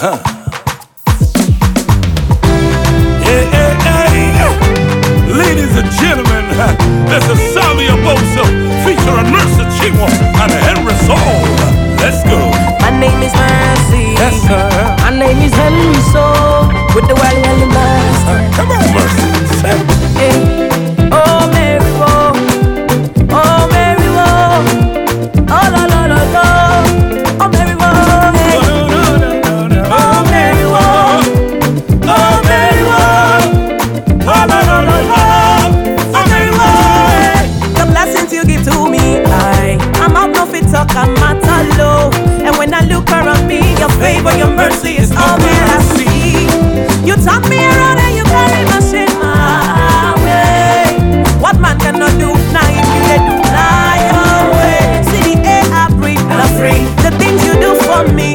Ladies and gentlemen, this is Samia Bosa featuring Mercy Chinwo and Henry Soul. Let's go. My name is Mercy. Yes, sir. My name is Henry Soul with the Wally and the Master. Come on, Mercy. Hey. Oh, Mary, whoa. Oh, Mary, whoa. Oh, la, la, la, la. Oh, Mary, whoa. Hey. Oh, Mary, whoa. Oh, Mary, whoa. Oh, la, la, la, la. Oh, Mary, whoa. The blessings you give to me, I'm out no fit talk, I'm at a low. And when I look around me, your favor, your mercy is all that I see. You talk me around and you carry my shame my way. What man cannot do, now if you let do fly away. See the air I breathe, I'm free. The things you do for me,